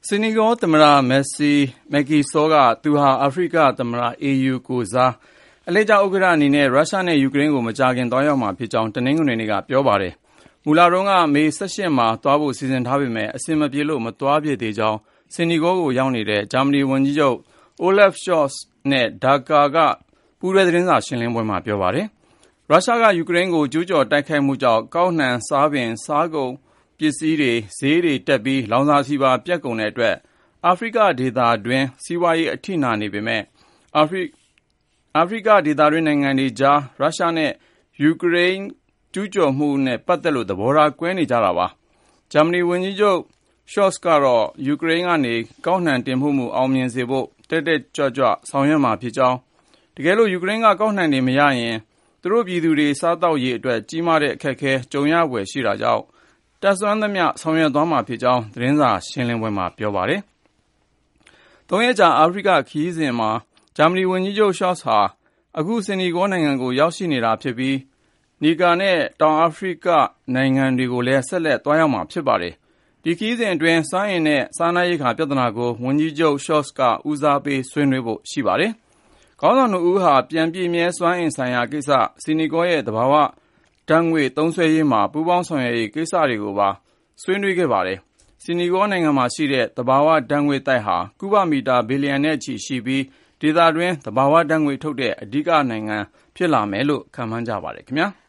ဆီနီဂေါသမ္မတမက်ကီဆောကသူဟာအာဖရိကသမ္မတ AU ကိုယ်စားအလှည့်ကျဥက္ကဋ္ဌအနေနဲ့ရုရှားနဲ့ယူကရိန်းကိုမကြာခင်သွားရောက်မှာဖြစ်ကြောင်းတနင်္ဂနွေနေ့ကပြောပါတယ်။မူလတုန်းကမေ 18 မှာသွားဖို့စီစဉ်ထားပေမဲ့အဆင်မပြေလို့မသွားဖြစ်သေးကြောင်းဆီနီဂေါကိုရောက်နေတဲ့ဂျာမနီဝန်ကြီးချုပ် Olaf Scholz နဲ့ဒါကာကပူးတွဲသတင်းစာရှင်းလင်းပွဲမှာပြောပါတယ်။ရုရှားကယူကရိန်းကိုကျူးကျော်တိုက်ခိုက်မှုကြောင့်ကောက်နှံစားပင်စားကုန်ပစ္စည်းတွေဈေးတွေတက်ပြီးလောင်စာဆီပါပြတ်ကုန်တဲ့အတွက်အာဖရိကဒေသတွင်းစီးပွားရေးအထိနာနေပေမဲ့အာဖရိကဒေသတွင်းနိုင်ငံတွေကြားရုရှားနဲ့ယူကရိန်းကျူးကျော်မှုနဲ့ပတ်သက်လို့သဘောထားကွဲနေကြတာပါ။ဂျာမနီဝန်ကြီးချုပ် Scholz ကတော့ယူကရိန်းကနေကောက်နှံတင်ပို့မှုအောင်မြင်စေဖို့တက်ကြွဆောင်ရွက်မှာဖြစ်ကြောင်းတကယ်လို့ယူကရိန်းကကောက်နှံတွေမရရင်သူတို့ပြည်သူတွေစားတောက်ရေးအတွက်ကြီးမားတဲ့အခက်အခဲကြုံရဖွယ်ရှိတာကြောင့်တတ်စွမ်းသမျှဆောင်ရွက်သွားမှာဖြစ်ကြောင်းသတင်းစာရှင်းလင်းပွဲမှာပြောပါတယ်။၃ ရက်ကြာအာဖရိကခရီးစဉ်မှာဂျာမနီဝန်ကြီးချုပ် Scholz ဟာအခုဆီနီဂေါနိုင်ငံကိုရောက်ရှိနေတာဖြစ်ပြီးနီကာနဲ့တောင်အာဖရိကနိုင်ငံတွေကိုလည်းဆက်လက်သွားရောက်မှာဖြစ်ပါတယ်။ဒီခရီးစဉ်အတွင်းစွမ်းအင်နဲ့စားနပ်ရိက္ခာပြဿနာကိုဝန်ကြီးချုပ် Scholz ကဦးစားပေးဆွေးနွေးဖို့ရှိပါတယ်။ခေါင်းဆောင်2ဦးဟာပြန်ပြည့်မြဲစွမ်းအင်ဆိုင်ရာကိစ္စဆီနီဂေါရဲ့သဘာဝဓာတ်ငွေ့သုံးစွဲရေးမှာပူးပေါင်းဆောင်ရွက်ရေးကိစ္စတွေကိုပါဆွေးနွေးခဲ့ပါတယ်။ဆီနီဂေါနိုင်ငံမှာရှိတဲ့သဘာဝဓာတ်ငွေ့သိုက်ဟာကုဗမီတာဘီလီယံနဲ့ချီရှိပြီးဒေသတွင်းသဘာဝဓာတ်ငွေ့ထုတ်တဲ့အဓိကနိုင်ငံဖြစ်လာမယ်လို့ခန့်မှန်းကြပါတယ်ခင်ဗျာ။